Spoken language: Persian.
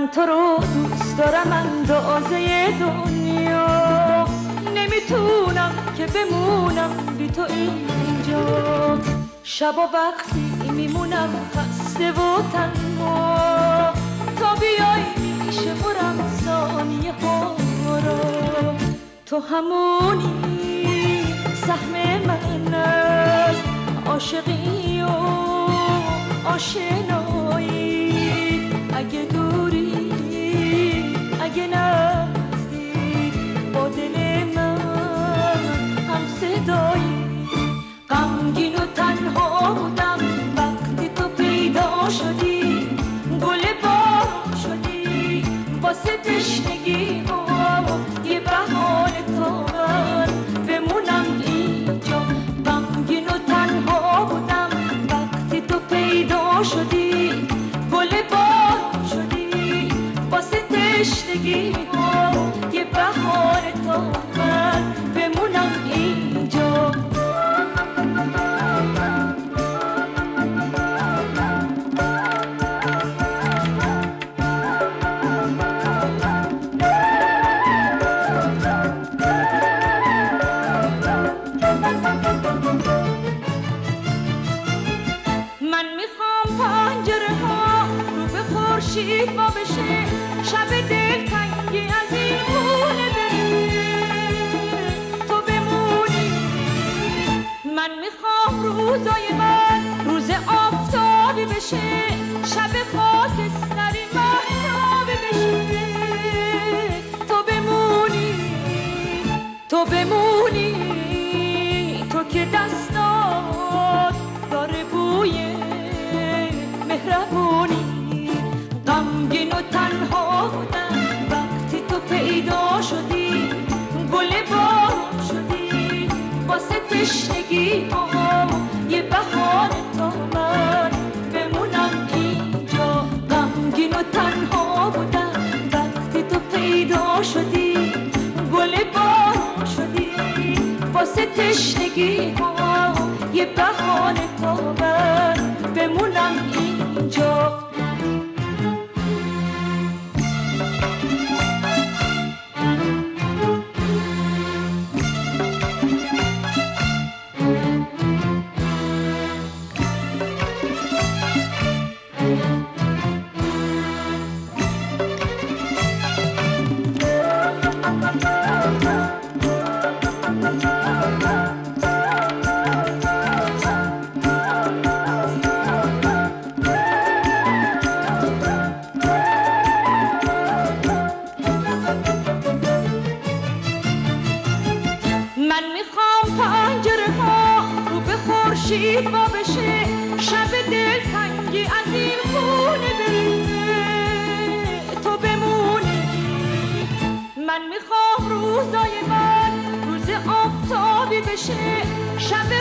تو رو دوست دارم اندازه دنیا، نمیتونم که بمونم بی تو اینجا. شبا وقتی میمونم خسته و تنها، تا بیای میشه برم ثانیه ها را. تو همونی سهم من از عاشقی و آشنایی، اگه دوری اگه نزدیک با دل من هم صدایی. غمگین و تنها بودم وقتی تو پیدا شدی، گل بار شدی واسه تشنگی ها، یه بهانه تا من بمونم اینجا. غمگین و تنها بودم وقتی تو پیدا شدی، گل بار شدی واسه تشنگی ها، یه بهانه تا من بمونم اینجا. من میخوام پنجره ها رو به خورشید وا بشه، شب دلتنگی از این خونه بره تو بمونی. من میخوام روزای من روز آفتابی بشه، شب خاکستری مهتابی بشه تو بمونی. تو بمونی، تو که دستات داره بوی مهربونی. غمگین و تنها بودم وقتی تو پیدا شدی، گل بار شدی واسه تشنگی ها، یه بهانه تا من بمونم اینجا. غمگین و تنها بودم وقتی تو پیدا شدی، گل بار شدی واسه تشنگی ها، یه بهانه تا من بمونم اینجا. من میخوام پنجره ها رو به خورشید وا بشه، شب دلتنگی از این خونه بره تو بمونی. من میخوام روزای من روز آفتابی بشه، شب